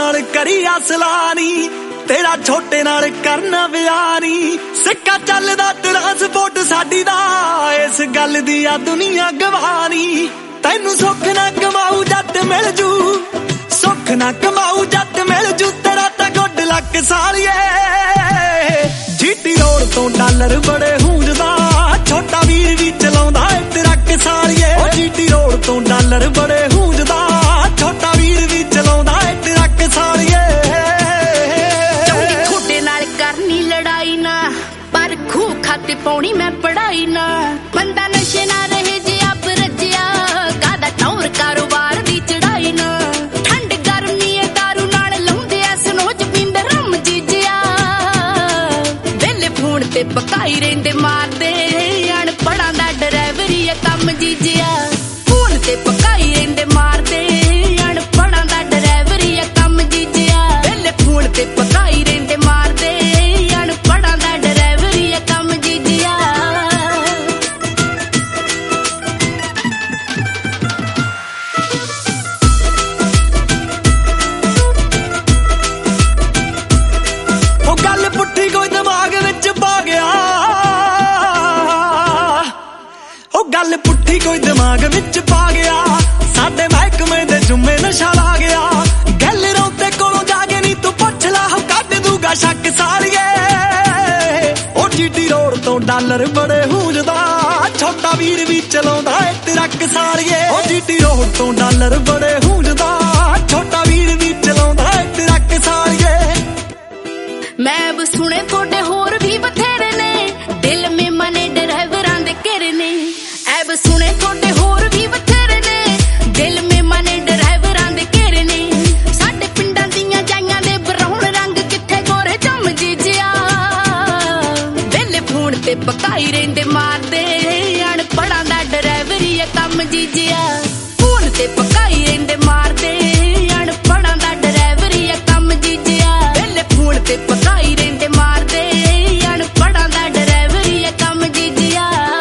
नाल करी असलानी तेरा छोटे नाल करना बयानी सिक्का चलदा ट्रांसपोर्ट साडी दा इस गल दी आ दुनिया गवानी तैनू सुख ना कमाऊ जट मिल जू सुख ना कमाऊ जट मिल जू तेरा तां गुड लक सालिए जीटी रोड तो डॉलर बड़े हूंजदा छोटा वीर भी चलाउंदा ट्रक सालिए जीटी रोड तो डॉलर बड़े हूंजदा छोटा वीर भी चलाउंदा ट्रक सालिए छोटे नाल करनी लड़ाई ना पर खूह खाते पाउणी मैं पढ़ाई ना बंदा नशे ना रहे जे आप रजिया कादा टौर कारोबार दी चढ़ाई ना ठंड गर्मी दारू नाल लाउंदे सनोच पिंड रम जीजिया वेले फोन ते पकाई रहिंदे मारदे अनपढ़ां दा ड्राइवरी कम जीजिया फोन ते पकाई रहिंदे मारदे अनपढ़ां दा ड्राइवरी कम जीजिया वेले फोन ते पकाई रहिंदे मारदे अनपढ़ां दा ड्राइवरी कम जीजिया ओ गल पुट्ठी कोई दिमाग विच पा गया ओ गल पुट्ठी कोई दिमाग विच पा गया साडे महकमे दे जुम्मे नशा ला गया गैलरों ते कोलों जाके नी तू पुछ ला कढ दूगा शक सालिए ओ जीटी रोड तो डॉलर बड़े हूंजदा छोटा वीर भी चलाउंदा ट्रक सालिए ओ जीटी रोड तो डॉलर बड़े हूंजदा छोटा वीर भी चलाउंदा ट्रक सालिए मैं अब सुने थोड़े होर भी बथेरे ने दिल में मने ड्राइवरां दे घेरे ने ऐब सुने थोड़े होर भी बथेरे ने दिल में मने ड्राइवरां दे घेरे ने साडे पिंडां दियां जाइयां दे ब्राउन रंग किथे गोरे जम जीजिया वेले फोन ते पकाई रहिंदे मारदे अनपढ़ां दा ड्राइवरी कम जीजिया फोन ते पकाई रहिंदे मारदे अनपढ़ां दा ड्राइवरी कम जीजिया वेले फोन ते पकाई रहिंदे मारदे अनपढ़ां दा ड्राइवरी कम जीजिया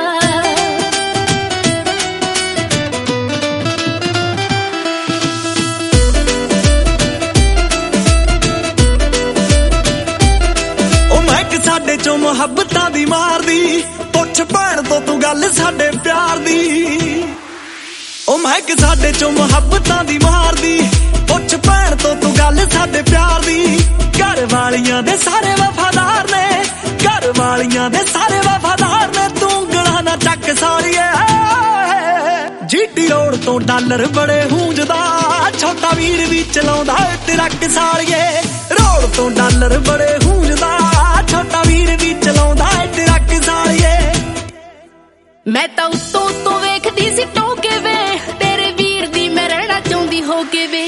साडे चो मुहब्बतां दी मारदी पुछ भैण तो तू गल साडे प्यार दी ओ महक साडे चो मुहब्बतां दी मारदी पुछ भैण तो तू गल साडे प्यार दी घर वालियां दे सारे वफादार ने घर वालियां दे सारे वफादार ने तू गला ना चक सालिए जीटी रोड तो डॉलर बड़े हूंजदा छोटा वीर भी चलाउंदा ट्रक सालिए रोड तो डॉलर बड़े हूंजदा छोटा वीर भी चलाउंदा ट्रक सालिए मैं तां उत्तों उत्तों वेखदी सी टोके वे तेरे वीर दी मैं रहना चाहुंदी हो के वे